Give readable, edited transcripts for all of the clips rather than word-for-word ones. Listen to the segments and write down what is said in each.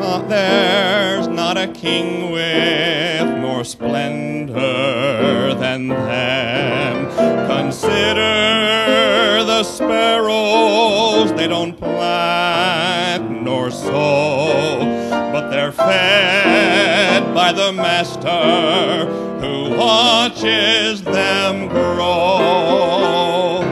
there's not a king with more splendor than them. Consider the sparrows, they don't plant nor sow, but they're fed by the Master who watches them grow.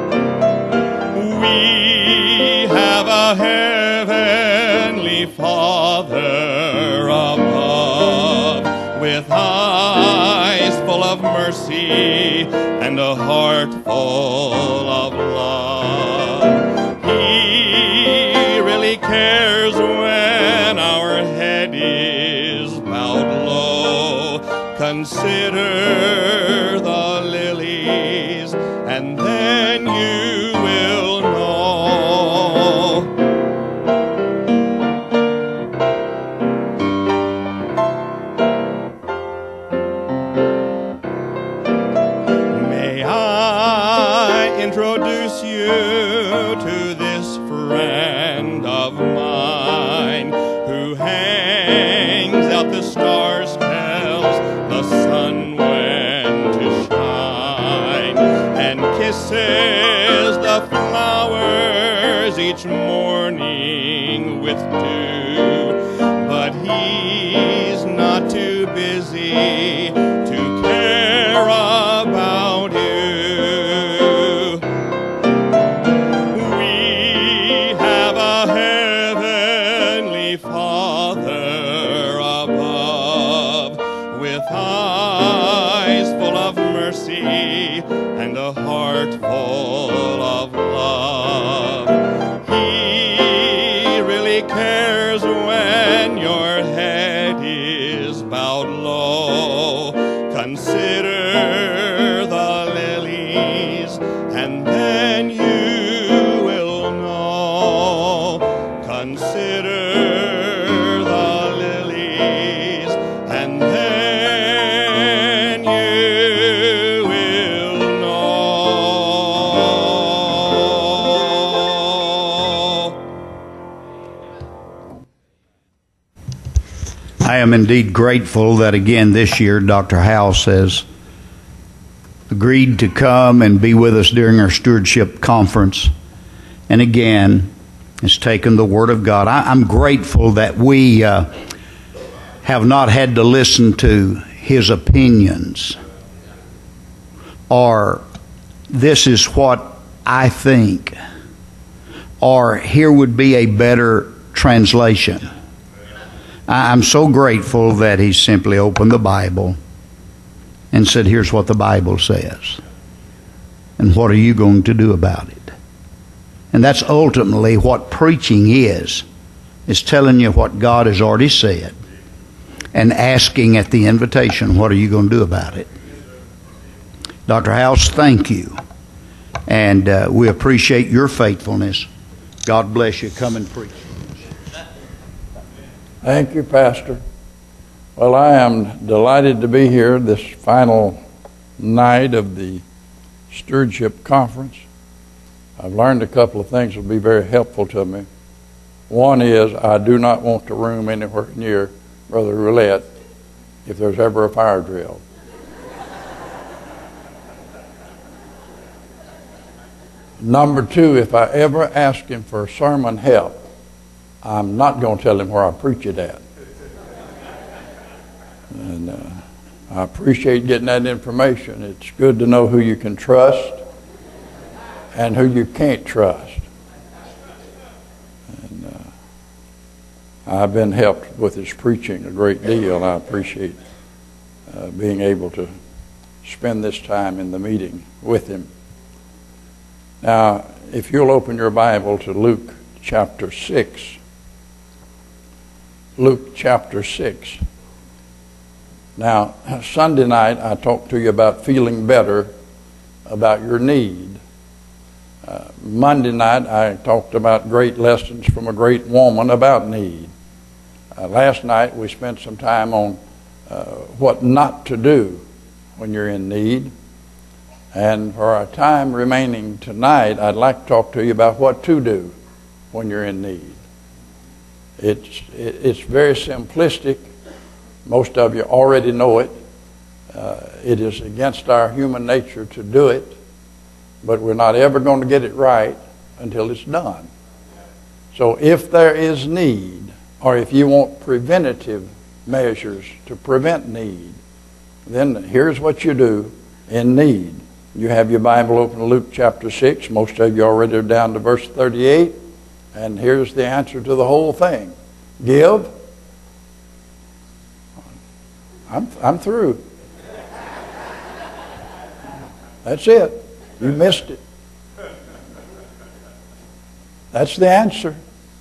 We have a heavenly Father above, with eyes full of mercy and a heart full of love. He really cares when our head is bowed low. Consider the lilies, and then you will know. May I introduce you to this friend of mine who hangs out the stars, tells the sun when to shine, and kisses the flowers each morning with dew. But he's not too busy to care about you. We have a heavenly Father above, with eyes full of mercy and a heart full of love. He really cares when your head is bowed low. Consider the lilies, and then you will know. Consider the lilies, and then you will know. I am indeed grateful that again this year Dr. House has agreed to come and be with us during our stewardship conference, and again has taken the Word of God. I'm grateful that we have not had to listen to his opinions, or this is what I think, or here would be a better translation. I'm so grateful that he simply opened the Bible and said, here's what the Bible says. And what are you going to do about it? And that's ultimately what preaching is telling you what God has already said and asking at the invitation, what are you going to do about it? Dr. House, thank you. And we appreciate your faithfulness. God bless you. Come and preach. Thank you, Pastor. Well, I am delighted to be here this final night of the Stewardship Conference. I've learned a couple of things that will be very helpful to me. One is I do not want to room anywhere near Brother Roulette if there's ever a fire drill. Number two, if I ever ask him for sermon help, I'm not going to tell him where I preach it at. And I appreciate getting that information. It's good to know who you can trust and who you can't trust. And I've been helped with his preaching a great deal. I appreciate being able to spend this time in the meeting with him. Now, if you'll open your Bible to Luke chapter 6. Luke chapter 6. Now, Sunday night I talked to you about feeling better about your need. Monday night I talked about great lessons from a great woman about need. Last night we spent some time on what not to do when you're in need. And for our time remaining tonight, I'd like to talk to you about what to do when you're in need. It's very simplistic. Most of you already know it. It is against our human nature to do it, but we're not ever going to get it right until it's done. So if there is need, or if you want preventative measures to prevent need, then here's what you do in need. You have your Bible open to Luke chapter 6. Most of you already are down to verse 38. And here's the answer to the whole thing. Give. I'm through. That's it. You missed it. That's the answer.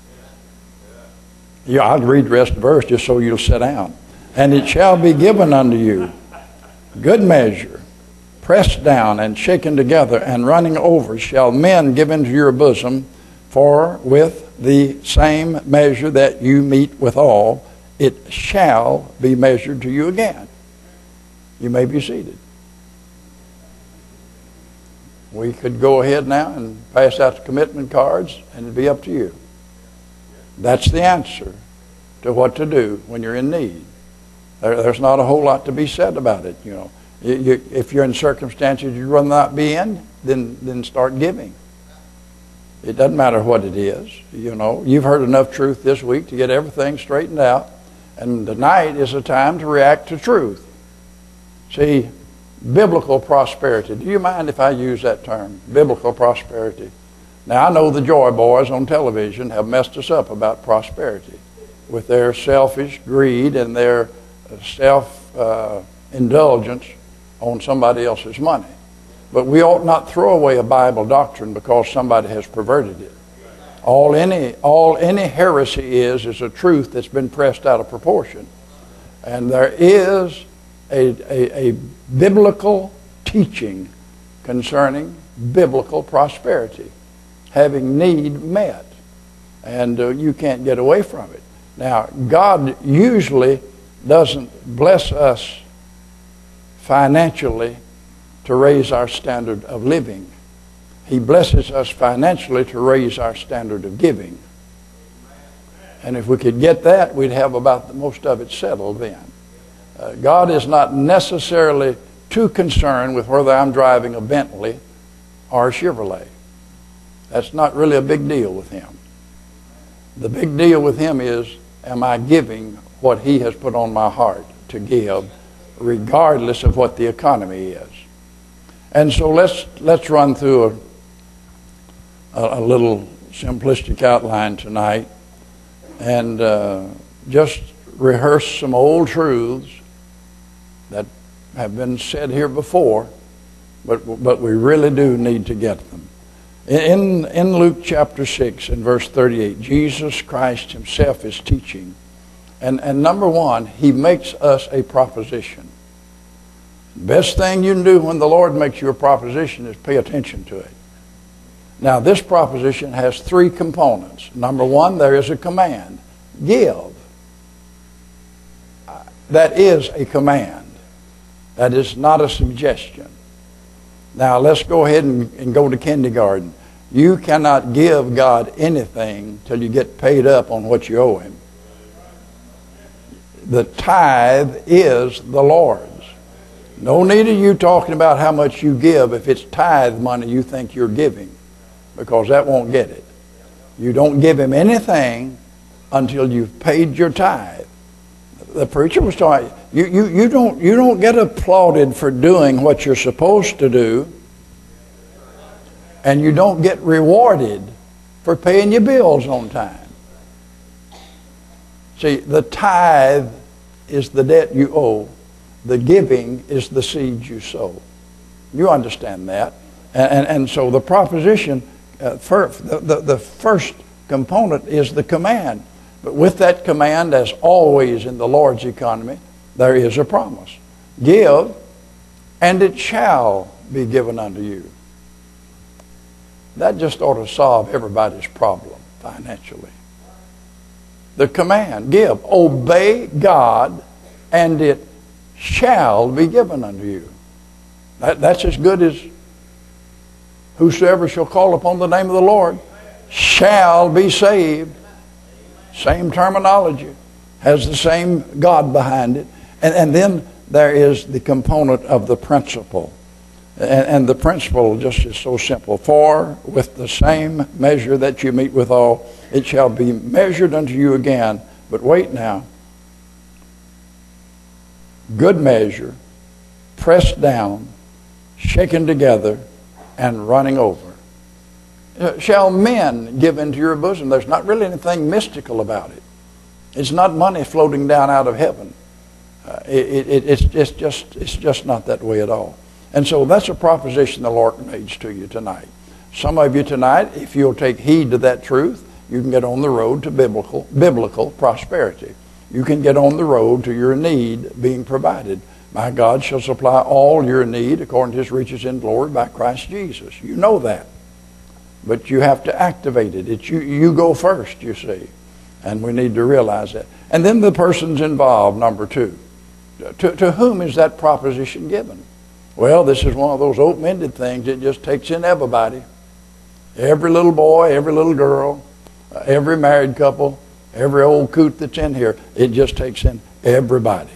Yeah, I'll read the rest of the verse just so you'll sit down. And it shall be given unto you, good measure, pressed down and shaken together and running over, shall men give into your bosom. For with the same measure that you meet withal, it shall be measured to you again. You may be seated. We could go ahead now and pass out the commitment cards, and it'd be up to you. That's the answer to what to do when you're in need. There's not a whole lot to be said about it. You know, if you're in circumstances you'd rather not be in, then start giving. It doesn't matter what it is. You know, you've heard enough truth this week to get everything straightened out, and tonight is a time to react to truth. See, biblical prosperity. Do you mind if I use that term, biblical prosperity? Now, I know the Joy Boys on television have messed us up about prosperity with their selfish greed and their self-indulgence on somebody else's money. But we ought not throw away a Bible doctrine because somebody has perverted it. All any heresy is a truth that's been pressed out of proportion. And there is a biblical teaching concerning biblical prosperity, having need met. And you can't get away from it. Now, God usually doesn't bless us financially to raise our standard of living. He blesses us financially to raise our standard of giving. And if we could get that, we'd have about most of it settled then. God is not necessarily too concerned with whether I'm driving a Bentley or a Chevrolet. That's not really a big deal with Him. The big deal with Him is, am I giving what He has put on my heart to give, regardless of what the economy is? And so let's run through a little simplistic outline tonight and just rehearse some old truths that have been said here before, but we really do need to get them. In Luke chapter 6 and verse 38, Jesus Christ Himself is teaching. And number one, He makes us a proposition. Best thing you can do when the Lord makes you a proposition is pay attention to it. Now, this proposition has three components. Number one, there is a command. Give. That is a command. That is not a suggestion. Now, let's go ahead and go to kindergarten. You cannot give God anything till you get paid up on what you owe Him. The tithe is the Lord's. No need of you talking about how much you give if it's tithe money you think you're giving, because that won't get it. You don't give Him anything until you've paid your tithe. The preacher was talking, you don't get applauded for doing what you're supposed to do, and you don't get rewarded for paying your bills on time. See, the tithe is the debt you owe. The giving is the seed you sow. You understand that. And so the proposition, the first component is the command. But with that command, as always in the Lord's economy, there is a promise. Give, and it shall be given unto you. That just ought to solve everybody's problem financially. The command, give, obey God, and it shall be given unto you. That's as good as whosoever shall call upon the name of the Lord shall be saved. Same terminology, has the same God behind it. And then there is the component of the principle. And the principle just is so simple. For with the same measure that you meet withal, it shall be measured unto you again. But wait now. Good measure, pressed down, shaken together, and running over. Shall men give into your bosom? There's not really anything mystical about it. It's not money floating down out of heaven. It's just not that way at all. And so that's a proposition the Lord makes to you tonight. Some of you tonight, if you'll take heed to that truth, you can get on the road to biblical prosperity. You can get on the road to your need being provided. My God shall supply all your need according to his riches in glory by Christ Jesus. You know that. But you have to activate it. You go first, you see. And we need to realize that. And then the person's involved, number two. To whom is that proposition given? Well, this is one of those open-ended things. It just takes in everybody. Every little boy, every little girl, every married couple, every old coot that's in here. It just takes in everybody.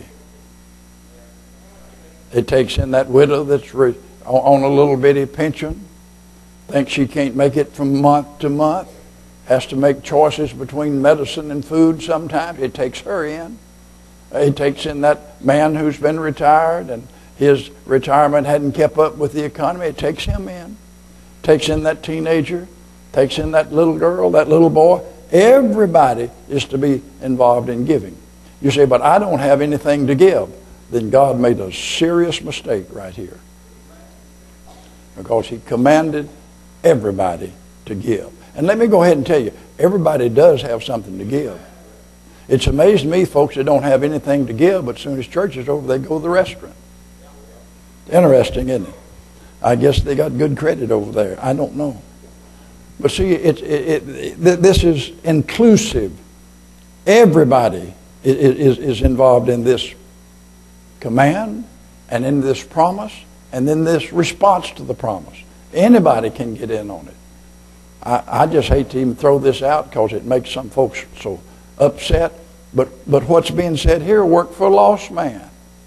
It takes in that widow that's on a little bitty pension, thinks she can't make it from month to month, has to make choices between medicine and food sometimes. It takes her in. It takes in that man who's been retired and his retirement hadn't kept up with the economy. It takes him in. Takes in that teenager. Takes in that little girl, that little boy. Everybody is to be involved in giving. You say, but I don't have anything to give. Then God made a serious mistake right here. Because he commanded everybody to give. And let me go ahead and tell you, everybody does have something to give. It's amazed me, folks, that don't have anything to give, but as soon as church is over, they go to the restaurant. Interesting, isn't it? I guess they got good credit over there. I don't know. But see, this is inclusive. Everybody is involved in this command and in this promise and in this response to the promise. Anybody can get in on it. I just hate to even throw this out because it makes some folks so upset. But what's being said here, work for a lost man.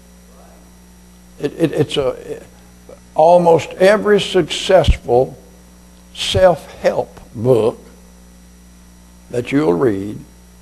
It's almost every successful self-help book that you'll read,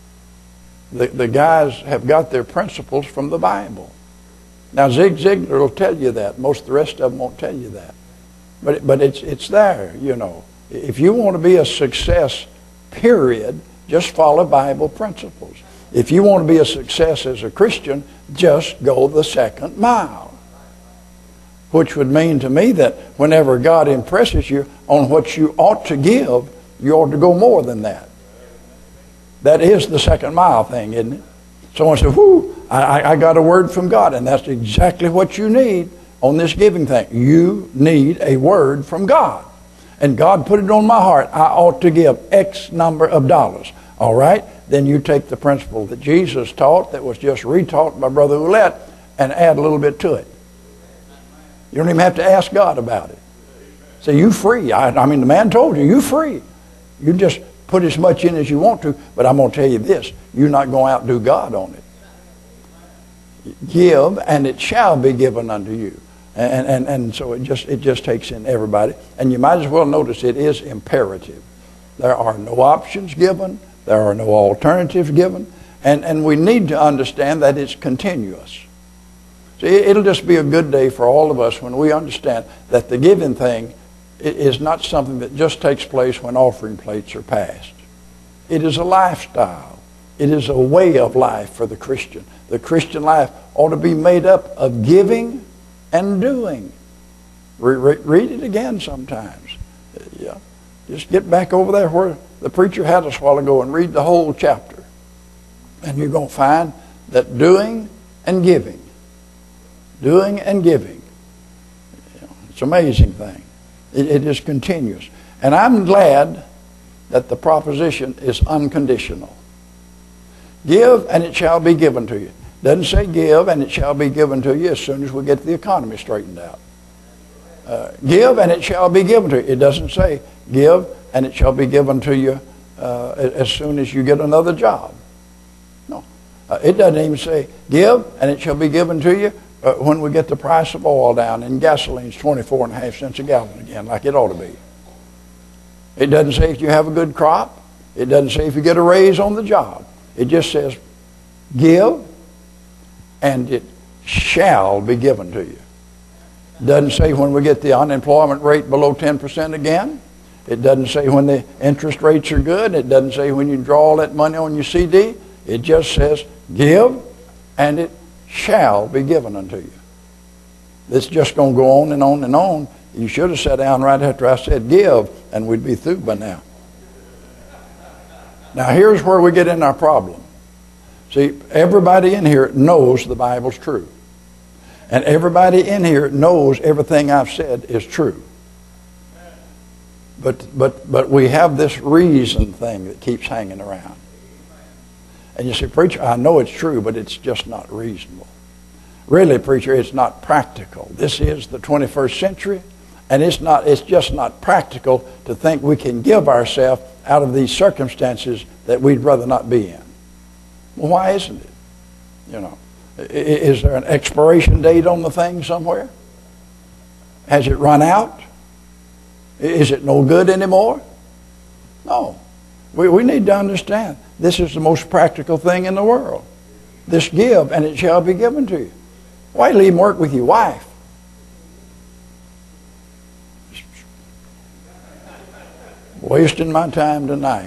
the guys have got their principles from the Bible. Now, Zig Ziglar will tell you that. Most of the rest of them won't tell you that. But it's there, you know. If you want to be a success, period, just follow Bible principles. If you want to be a success as a Christian, just go the second mile. Which would mean to me that whenever God impresses you on what you ought to give, you ought to go more than that. That is the second mile thing, isn't it? Someone said, whoo, I got a word from God, and that's exactly what you need on this giving thing. You need a word from God. And God put it on my heart, I ought to give X number of dollars. All right? Then you take the principle that Jesus taught that was just retaught by Brother Ouellette and add a little bit to it. You don't even have to ask God about it. Say, you free. I mean, the man told you, you free. You just put as much in as you want to, but I'm going to tell you this, you're not going to outdo God on it. Give, and it shall be given unto you. And so it just takes in everybody. And you might as well notice it is imperative. There are no options given. There are no alternatives given. And we need to understand that it's continuous. See, it'll just be a good day for all of us when we understand that the giving thing is not something that just takes place when offering plates are passed. It is a lifestyle. It is a way of life for the Christian. The Christian life ought to be made up of giving and doing. Read it again sometimes. Yeah. Just get back over there where the preacher had us a while ago and read the whole chapter. And you're going to find that doing and giving. Doing and giving. It's an amazing thing. It is continuous. And I'm glad that the proposition is unconditional. Give and it shall be given to you. Doesn't say give and it shall be given to you as soon as we get the economy straightened out. Give and it shall be given to you. It doesn't say give and it shall be given to you as soon as you get another job. It doesn't even say, give, and it shall be given to you when we get the price of oil down and gasoline's 24.5 cents a gallon again, like it ought to be. It doesn't say if you have a good crop. It doesn't say if you get a raise on the job. It just says, give, and it shall be given to you. It doesn't say when we get the unemployment rate below 10% again. It doesn't say when the interest rates are good. It doesn't say when you draw all that money on your CD. It just says, give, and it shall be given unto you. It's just going to go on and on and on. You should have sat down right after I said give, and we'd be through by now. Now here's where we get in our problem. See, everybody in here knows the Bible's true. And everybody in here knows everything I've said is true. But we have this reason thing that keeps hanging around. And you say, preacher, I know it's true, but it's just not reasonable. Really, preacher, it's not practical. This is the 21st century, and it's just not practical to think we can give ourselves out of these circumstances that we'd rather not be in. Well, why isn't it? You know, is there an expiration date on the thing somewhere? Has it run out? Is it no good anymore? No. We need to understand this is the most practical thing in the world. This give, and it shall be given to you. Why leave work with your wife? Wasting my time tonight.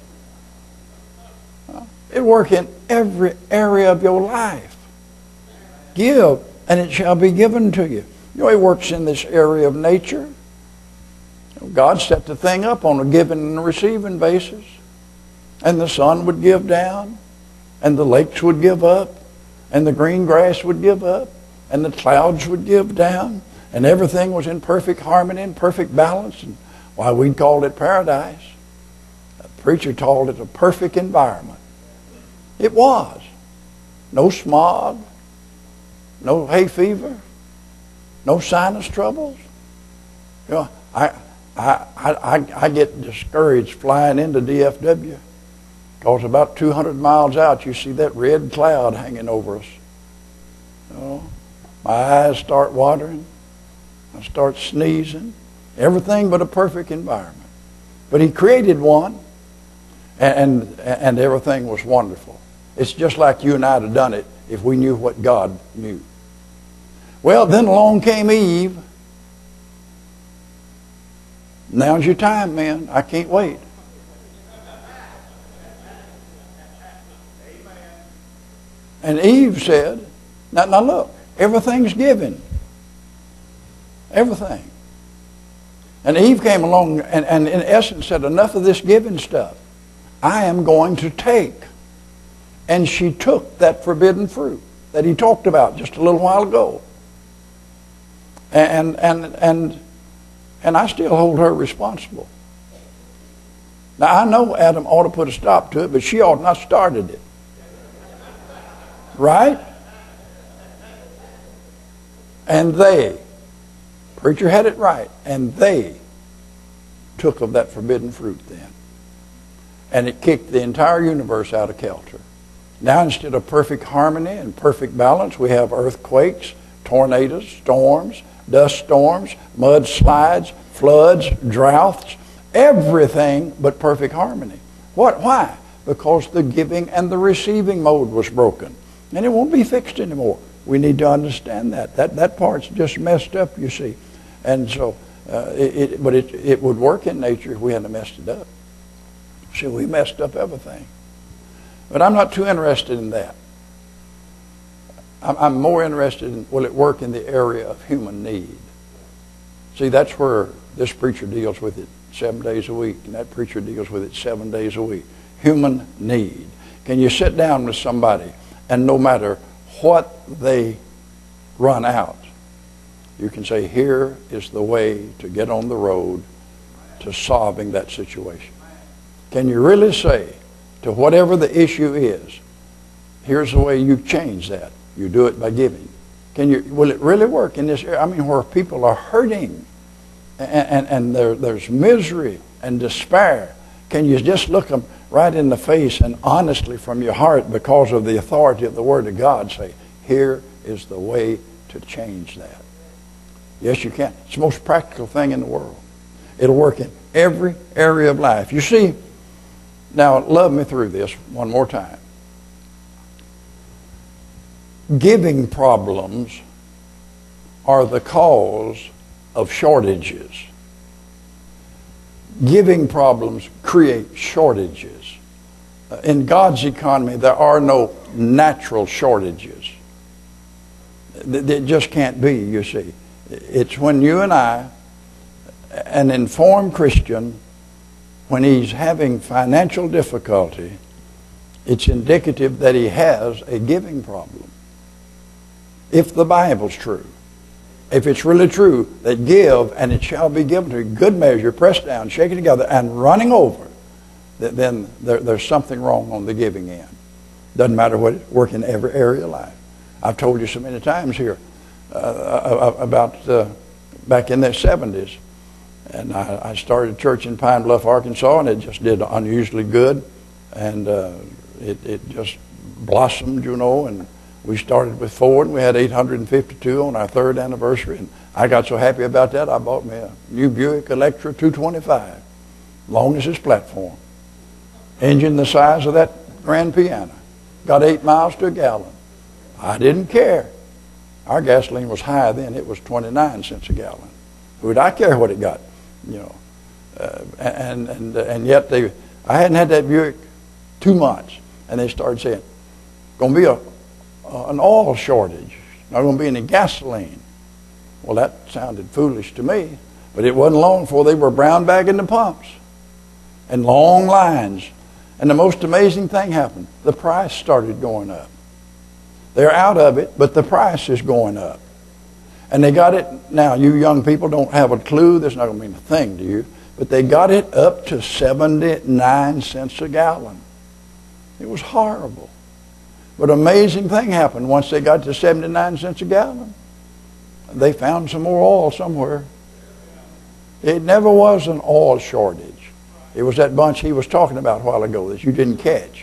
It work in every area of your life. Give, and it shall be given to you. You know, it works in this area of nature. God set the thing up on a giving and receiving basis. And the sun would give down, and the lakes would give up, and the green grass would give up, and the clouds would give down, and everything was in perfect harmony and perfect balance. And why, we called it paradise. The preacher called it a perfect environment. It was. No smog, no hay fever, no sinus troubles. You know, I get discouraged flying into DFW because about 200 miles out you see that red cloud hanging over us. You know, my eyes start watering. I start sneezing. Everything but a perfect environment. But he created one, and everything was wonderful. It's just like you and I had done it if we knew what God knew. Well, then along came Eve. Now's your time, man. I can't wait. And Eve said, now look, everything's given. Everything. And Eve came along and in essence said, enough of this giving stuff. I am going to take. And she took that forbidden fruit that he talked about just a little while ago. And I still hold her responsible. Now, I know Adam ought to put a stop to it, but she ought not started it. Right? And they, preacher had it right, and they took of that forbidden fruit then. And it kicked the entire universe out of kilter. Now, instead of perfect harmony and perfect balance, we have earthquakes, tornadoes, storms, dust storms, mudslides, floods, droughts, everything but perfect harmony. What? Why? Because the giving and the receiving mode was broken. And it won't be fixed anymore. We need to understand that. That part's just messed up, you see. And so, it would work in nature if we hadn't messed it up. See, we messed up everything. But I'm not too interested in that. I'm more interested in, will it work in the area of human need? See, that's where this preacher deals with it 7 days a week, and that preacher deals with it 7 days a week. Human need. Can you sit down with somebody, and no matter what they run out, you can say, here is the way to get on the road to solving that situation? Can you really say, to whatever the issue is, here's the way you change that? You do it by giving. Will it really work in this area? I mean, where people are hurting and there's misery and despair. Can you just look them right in the face and honestly from your heart, because of the authority of the Word of God, say, here is the way to change that? Yes, you can. It's the most practical thing in the world. It'll work in every area of life. You see, now love me through this one more time. Giving problems are the cause of shortages. Giving problems create shortages. In God's economy, there are no natural shortages. It just can't be, you see. It's when you and I, an informed Christian, when he's having financial difficulty, it's indicative that he has a giving problem. If the Bible's true, if it's really true that give and it shall be given to you, good measure, pressed down, shaken together, and running over, then there's something wrong on the giving end. Doesn't matter what it work in every area of life. I've told you so many times here about back in the 70s. And I started a church in Pine Bluff, Arkansas, and it just did unusually good. And it just blossomed, you know, and we started with 4, and we had 852 on our 3rd anniversary. And I got so happy about that, I bought me a new Buick Electra 225, long as this platform. Engine the size of that grand piano. Got 8 miles to a gallon. I didn't care. Our gasoline was high then. It was 29 cents a gallon. Who'd I care what it got? You know, and yet I hadn't had that Buick 2 months, and they started saying, "Going to be an oil shortage. Not going to be any gasoline." Well, that sounded foolish to me, but it wasn't long before they were brown bagging the pumps, and long lines. And the most amazing thing happened: the price started going up. They're out of it, but the price is going up. And they got it, now you young people don't have a clue, this is not going to mean a thing to you, but they got it up to 79 cents a gallon. It was horrible. But an amazing thing happened once they got to 79 cents a gallon. They found some more oil somewhere. It never was an oil shortage. It was that bunch he was talking about a while ago that you didn't catch.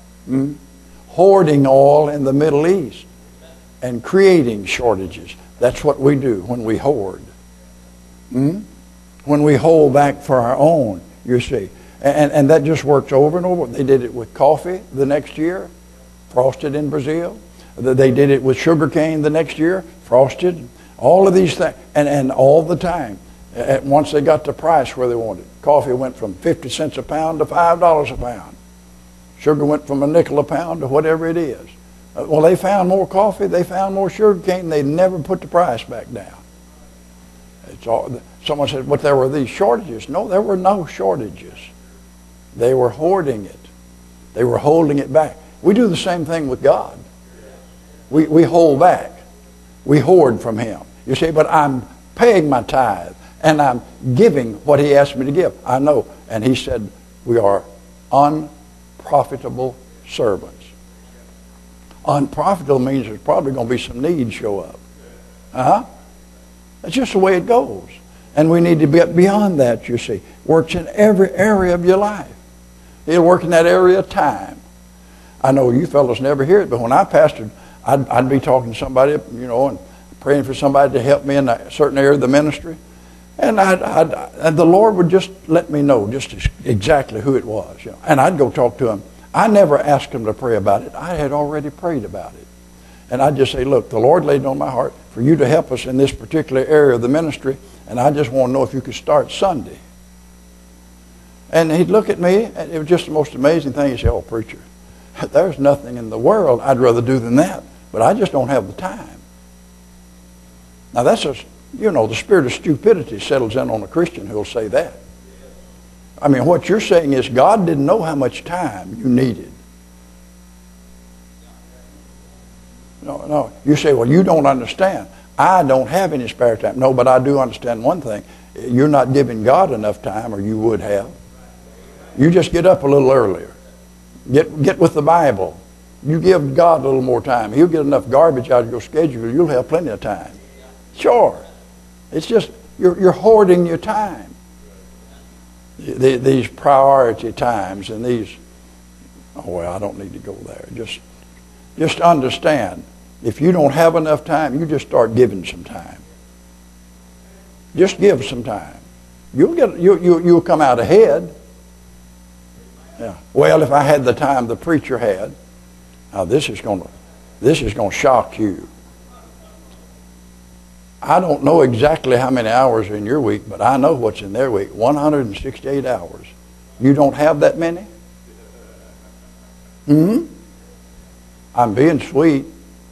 Hoarding oil in the Middle East and creating shortages. That's what we do when we hoard. When we hold back for our own, you see. And that just works over and over. They did it with coffee the next year, frosted in Brazil. They did it with sugar cane the next year, frosted. All of these things. And all the time. Once they got the price where they wanted. Coffee went from 50 cents a pound to $5 a pound. Sugar went from a nickel a pound to whatever it is. Well, they found more coffee, they found more sugar cane, they never put the price back down. It's all, someone said, "But there were these shortages." No, there were no shortages. They were hoarding it. They were holding it back. We do the same thing with God. We hold back. We hoard from Him. You say, "But I'm paying my tithe, and I'm giving what He asked me to give." I know. And He said, we are unprofitable servants. Unprofitable means there's probably going to be some needs show up. That's just the way it goes. And we need to get beyond that, you see. Works in every area of your life. It'll work in that area of time. I know you fellows never hear it, but when I pastored, I'd be talking to somebody, you know, and praying for somebody to help me in a certain area of the ministry. And and the Lord would just let me know just exactly who it was. You know. And I'd go talk to him. I never asked him to pray about it. I had already prayed about it. And I'd just say, "Look, the Lord laid it on my heart for you to help us in this particular area of the ministry, and I just want to know if you could start Sunday." And he'd look at me, and it was just the most amazing thing. He'd say, "Oh, preacher, there's nothing in the world I'd rather do than that, but I just don't have the time." Now that's the spirit of stupidity settles in on a Christian who'll say that. I mean, what you're saying is God didn't know how much time you needed. No. You say, "Well, you don't understand. I don't have any spare time." No, but I do understand one thing. You're not giving God enough time, or you would have. You just get up a little earlier. Get with the Bible. You give God a little more time. He'll get enough garbage out of your schedule. You'll have plenty of time. Sure. It's just, you're hoarding your time. these priority times and these, oh well, I don't need to go there. Just understand, if you don't have enough time, you just start giving some time. Just give some time. You'll come out ahead. Yeah. Well, if I had the time the preacher had, now this is going to shock you. I don't know exactly how many hours are in your week, but I know what's in their week. 168 hours. You don't have that many? I'm being sweet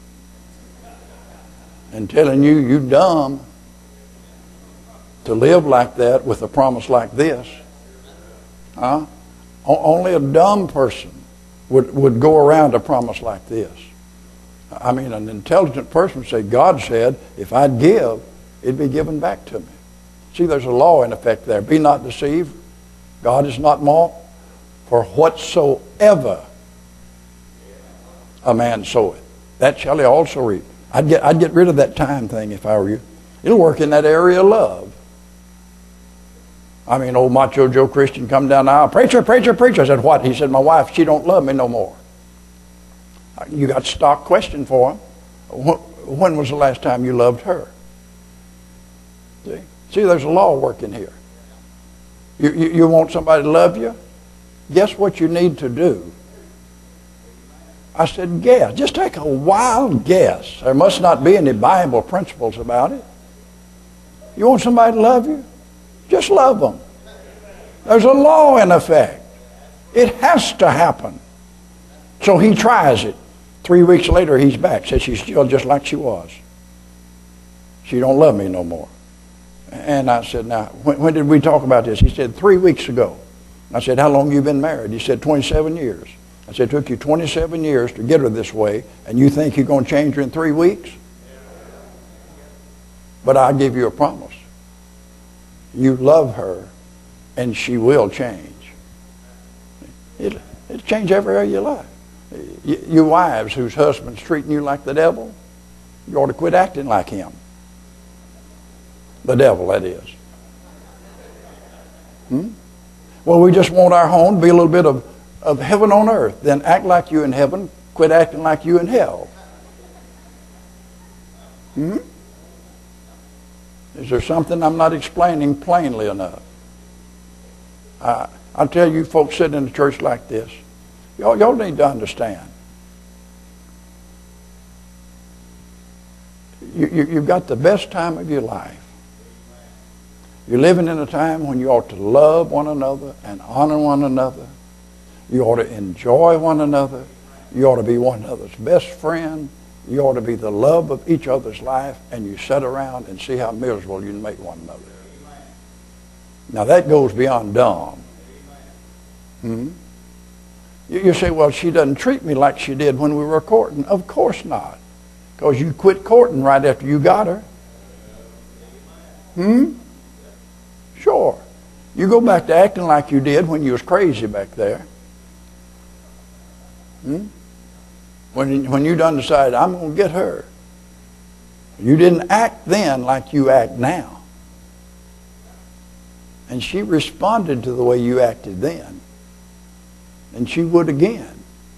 and telling you, you dumb to live like that with a promise like this. Huh? Only a dumb person would go around a promise like this. I mean, an intelligent person would say, God said, if I'd give, it'd be given back to me. See, there's a law in effect there. Be not deceived. God is not mocked. For whatsoever a man soweth, that shall he also reap. I'd get rid of that time thing if I were you. It'll work in that area of love. I mean, old Macho Joe Christian come down the aisle, preacher, preacher, preacher. I said, what? He said, my wife, she don't love me no more. You got stock question for him. When was the last time you loved her? See, there's a law working here. You want somebody to love you? Guess what you need to do? I said, guess. Just take a wild guess. There must not be any Bible principles about it. You want somebody to love you? Just love them. There's a law in effect. It has to happen. So he tries it. 3 weeks later, he's back. Says she's still just like she was. She don't love me no more. And I said, now, when did we talk about this? He said, 3 weeks ago. I said, how long have you been married? He said, 27 years. I said, it took you 27 years to get her this way, and you think you're going to change her in 3 weeks? But I give you a promise. You love her, and she will change. It'll change every area of your life. You wives whose husband's treating you like the devil, you ought to quit acting like him. The devil, that is. Well, we just want our home to be a little bit of heaven on earth. Then act like you in heaven, quit acting like you in hell. Is there something I'm not explaining plainly enough? I tell you folks sitting in a church like this, y'all need to understand. You've got the best time of your life. You're living in a time when you ought to love one another and honor one another. You ought to enjoy one another. You ought to be one another's best friend. You ought to be the love of each other's life, and you sit around and see how miserable you can make one another. Now that goes beyond dumb. You say, well, she doesn't treat me like she did when we were courting. Of course not. Because you quit courting right after you got her. Sure. You go back to acting like you did when you was crazy back there. When you done decided, I'm going to get her. You didn't act then like you act now. And she responded to the way you acted then. And she would again.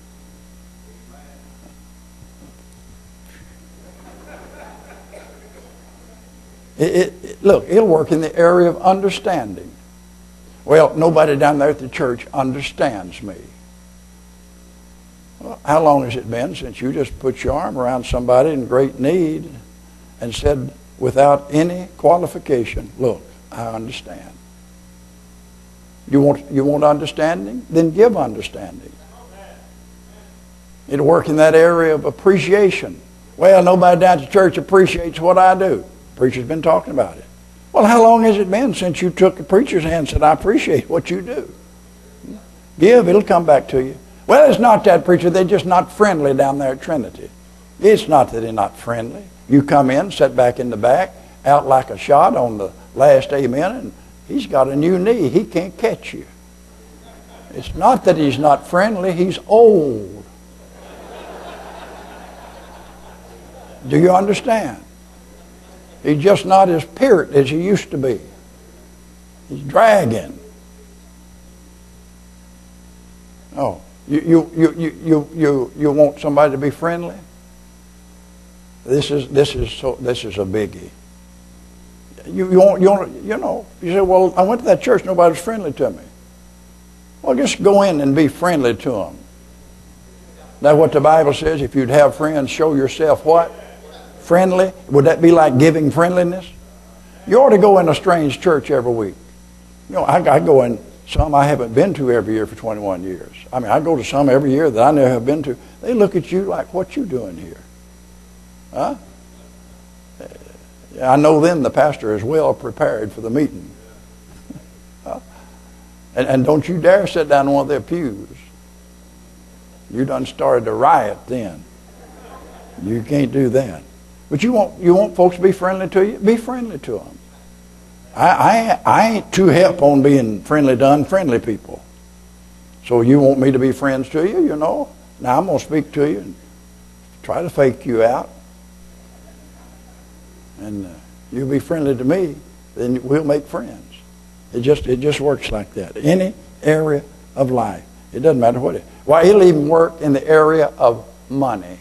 Look, it'll work in the area of understanding. Well, nobody down there at the church understands me. Well, how long has it been since you just put your arm around somebody in great need and said without any qualification, look, I understand. You want understanding? Then give understanding. It'll work in that area of appreciation. Well, nobody down at the church appreciates what I do. The preacher's been talking about it. Well, how long has it been since you took the preacher's hand and said, I appreciate what you do? Give, it'll come back to you. Well, it's not that, preacher. They're just not friendly down there at Trinity. It's not that they're not friendly. You come in, sit back in the back, out like a shot on the last amen, and he's got a new knee. He can't catch you. It's not that he's not friendly. He's old. Do you understand? He's just not as pert as he used to be. He's dragging. Oh, you want somebody to be friendly? This is a biggie. You say, well, I went to that church, nobody was friendly to me. Well, just go in and be friendly to them. That's what the Bible says. If you'd have friends, show yourself what? Friendly. Would that be like giving friendliness? You ought to go in a strange church every week. I go in some I haven't been to every year for 21 years. I mean, I go to some every year that I never have been to. They look at you like, what you doing here? Huh? I know then the pastor is well prepared for the meeting. And don't you dare sit down in one of their pews. You done started a riot then. You can't do that. But you want folks to be friendly to you? Be friendly to them. I ain't too hip on being friendly to unfriendly people. So you want me to be friends to you, Now I'm going to speak to you and try to fake you out. And you be friendly to me, then we'll make friends. It just works like that. Any area of life. It doesn't matter what it is. Why, it'll even work in the area of money.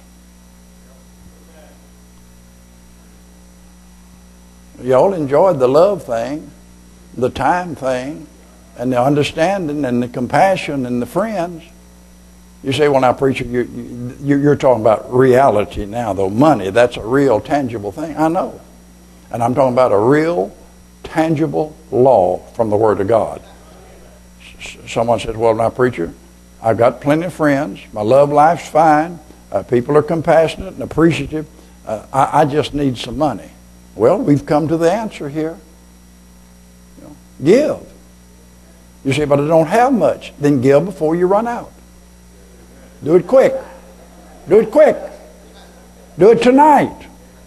Y'all enjoyed the love thing, the time thing, and the understanding and the compassion and the friends. You say, well, now, preacher, you're talking about reality now, though. Money, that's a real, tangible thing. I know. And I'm talking about a real, tangible law from the Word of God. Someone says, well, now, preacher, I've got plenty of friends. My love life's fine. People are compassionate and appreciative. I just need some money. Well, we've come to the answer here. Give. You say, but I don't have much. Then give before you run out. Do it quick. Do it quick. Do it tonight.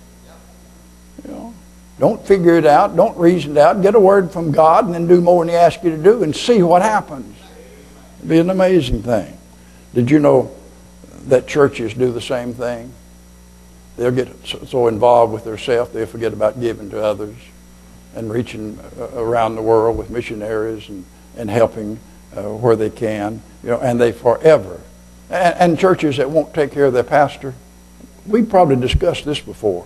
Don't figure it out. Don't reason it out. Get a word from God and then do more than He asks you to do and see what happens. It'll be an amazing thing. Did you know that churches do the same thing? They'll get so involved with themselves they'll forget about giving to others and reaching around the world with missionaries and helping where they can. And they forever. And churches that won't take care of their pastor, we've probably discussed this before.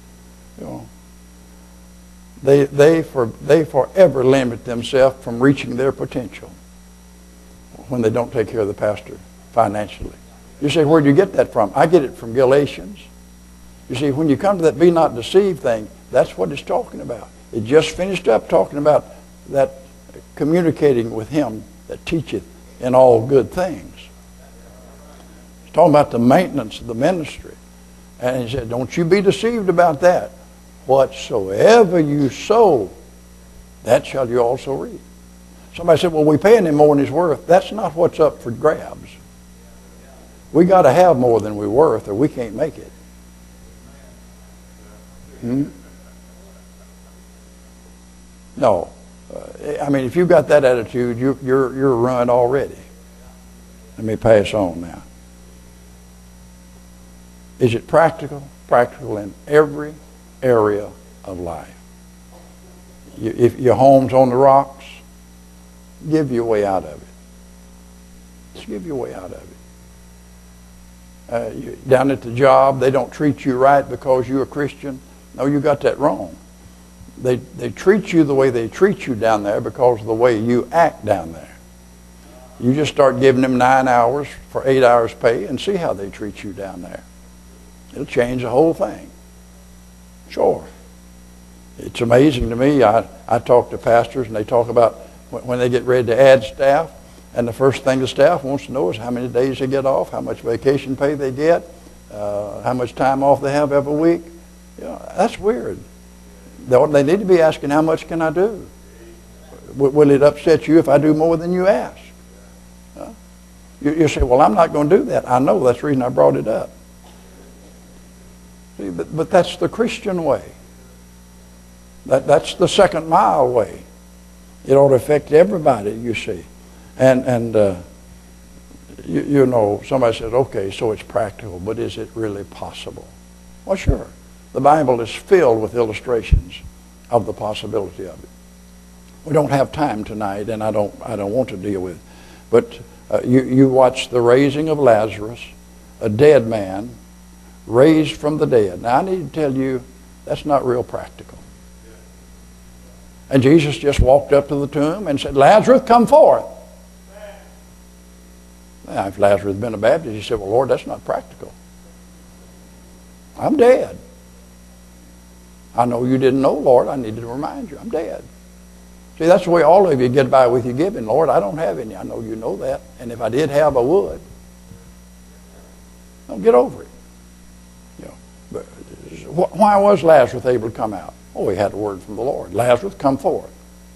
They forever limit themselves from reaching their potential when they don't take care of the pastor financially. You say, where do you get that from? I get it from Galatians. You see, when you come to that be not deceived thing, that's what it's talking about. It just finished up talking about that communicating with Him that teacheth in all good things. It's talking about the maintenance of the ministry. And He said, don't you be deceived about that. Whatsoever you sow, that shall you also reap. Somebody said, well, we're paying him more than he's worth. That's not what's up for grabs. We got to have more than we're worth or we can't make it. No. I mean, if you've got that attitude, you're run already. Let me pass on now. Is it practical? Practical in every area of life. If your home's on the rocks, give your way out of it. Just give your way out of it. Down at the job, they don't treat you right because you're a Christian. No, you got that wrong. They treat you the way they treat you down there because of the way you act down there. You just start giving them 9 hours for 8 hours pay and see how they treat you down there. It'll change the whole thing. Sure. It's amazing to me. I talk to pastors and they talk about when they get ready to add staff, and the first thing the staff wants to know is how many days they get off, how much vacation pay they get, how much time off they have every week. That's weird. They need to be asking, how much can I do? Will it upset you if I do more than you ask? You say, well, I'm not going to do that. I know. That's the reason I brought it up. See, but that's the Christian way. That's the second mile way. It ought to affect everybody, you see. And you know, somebody says, okay, so it's practical, but is it really possible? Well, sure. The Bible is filled with illustrations of the possibility of it. We don't have time tonight, and I don't want to deal with it. But You watch the raising of Lazarus, a dead man, raised from the dead. Now, I need to tell you, that's not real practical. And Jesus just walked up to the tomb and said, Lazarus, come forth. Now, if Lazarus had been a Baptist, he said, well, Lord, that's not practical. I'm dead. I know you didn't know, Lord. I needed to remind you, I'm dead. See, that's the way all of you get by with your giving. Lord, I don't have any. I know you know that. And if I did have, I would. Don't get over it. You know, but why was Lazarus able to come out? Oh, he had a word from the Lord. Lazarus, come forth.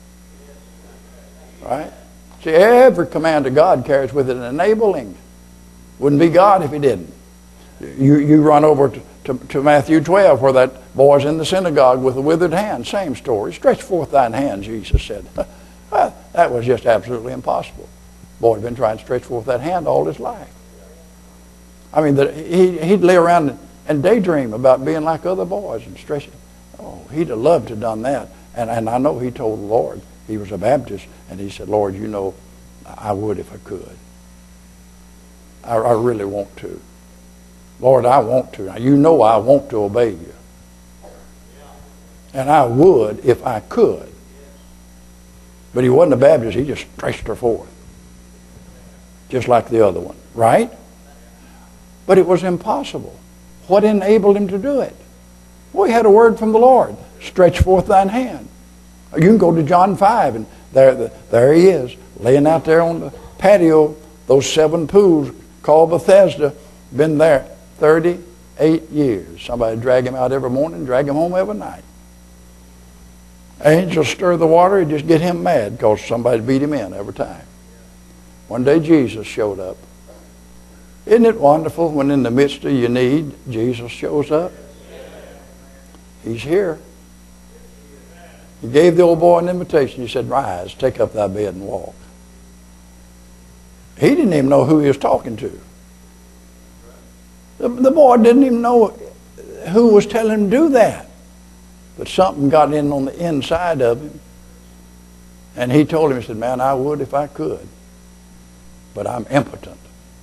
Right? See, every command of God carries with it an enabling. Wouldn't be God if he didn't. You run over to Matthew 12 where that boy's in the synagogue with a withered hand. Same story. Stretch forth thine hand, Jesus said. Well, that was just absolutely impossible. Boy had been trying to stretch forth that hand all his life. I mean, he'd lay around and daydream about being like other boys and stretching. Oh, he'd have loved to have done that. And I know he told the Lord, he was a Baptist, and he said, Lord, you know, I would if I could. I really want to. Lord, I want to. Now, you know I want to obey you. And I would if I could. But he wasn't a Baptist. He just stretched her forth. Just like the other one. Right? But it was impossible. What enabled him to do it? Well, he had a word from the Lord. Stretch forth thine hand. You can go to John 5, and there he is, laying out there on the patio, those 7 pools called Bethesda, been there 38 years. Somebody drag him out every morning, drag him home every night. Angels stir the water, and just get him mad because somebody beat him in every time. One day Jesus showed up. Isn't it wonderful when in the midst of your need, Jesus shows up? He's here. He gave the old boy an invitation. He said, rise, take up thy bed and walk. He didn't even know who he was talking to. The boy didn't even know who was telling him to do that. But something got in on the inside of him. And he told him, he said, man, I would if I could. But I'm impotent.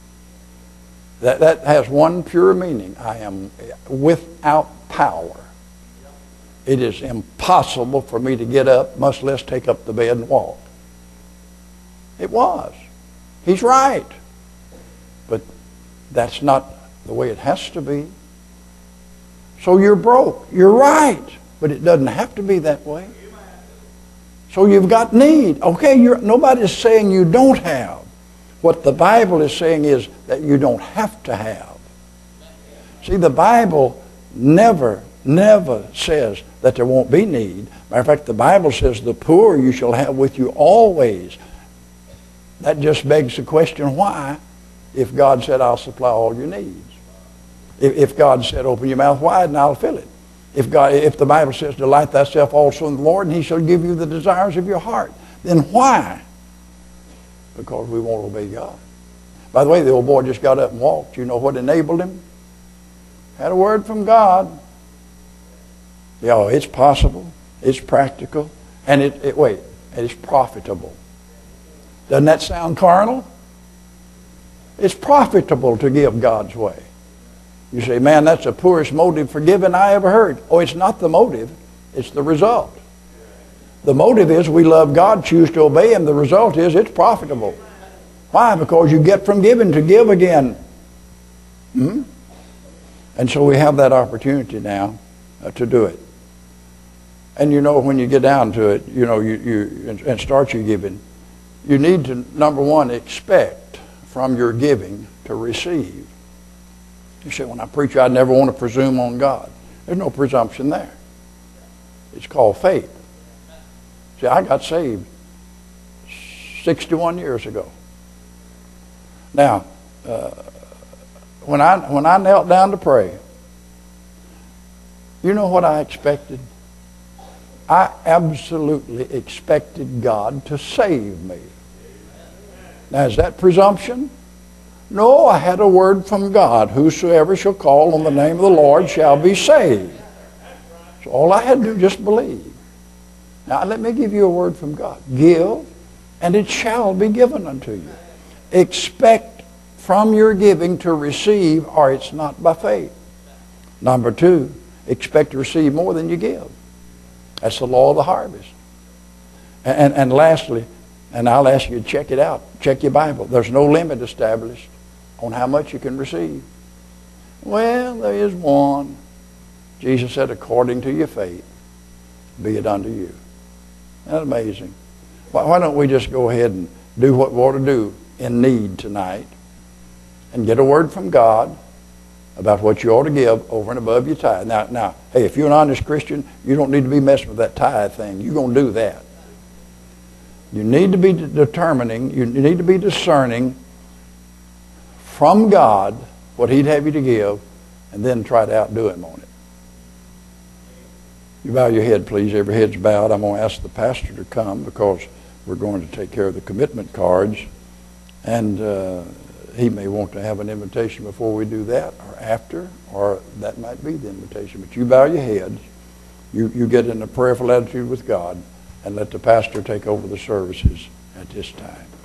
That has one pure meaning. I am without power. It is impossible for me to get up, much less take up the bed and walk. It was. He's right. But that's not the way it has to be. So you're broke. You're right. But it doesn't have to be that way. So you've got need. Okay, nobody's saying you don't have. What the Bible is saying is that you don't have to have. See, the Bible never says that there won't be need. Matter of fact, the Bible says the poor you shall have with you always. That just begs the question, why? If God said, I'll supply all your needs. If God said, open your mouth wide and I'll fill it. If the Bible says, delight thyself also in the Lord and he shall give you the desires of your heart. Then why? Because we won't obey God. By the way, the old boy just got up and walked. You know what enabled him? Had a word from God. Yeah, it's possible. It's practical. And it's profitable. Doesn't that sound carnal? It's profitable to give God's way. You say, man, that's the poorest motive for giving I ever heard. Oh, it's not the motive. It's the result. The motive is we love God, choose to obey him. The result is it's profitable. Why? Because you get from giving to give again. And so we have that opportunity now to do it. And you know, when you get down to it, you know, and start your giving, you need to, number one, expect from your giving to receive. You say, when I preach, I never want to presume on God. There's no presumption there. It's called faith. See, I got saved 61 years ago. Now, when I knelt down to pray, you know what I expected? I absolutely expected God to save me. Now, is that presumption? No, I had a word from God. Whosoever shall call on the name of the Lord shall be saved. So all I had to do was just believe. Now, let me give you a word from God. Give, and it shall be given unto you. expect from your giving to receive, or it's not by faith. Number two, expect to receive more than you give. That's the law of the harvest. And lastly, and I'll ask you to check it out. Check your Bible. There's no limit established on how much you can receive. Well, there is one. Jesus said, according to your faith, be it unto you. That's amazing. Why don't we just go ahead and do what we ought to do in need tonight and get a word from God about what you ought to give over and above your tithe. Now, hey, if you're an honest Christian, you don't need to be messing with that tithe thing. You're going to do that. You need to be determining, you need to be discerning from God what He'd have you to give, and then try to outdo Him on it. You bow your head, please. Every head's bowed. I'm going to ask the pastor to come because we're going to take care of the commitment cards. And he may want to have an invitation before we do that or after, or that might be the invitation. But you bow your heads. You get in a prayerful attitude with God and let the pastor take over the services at this time.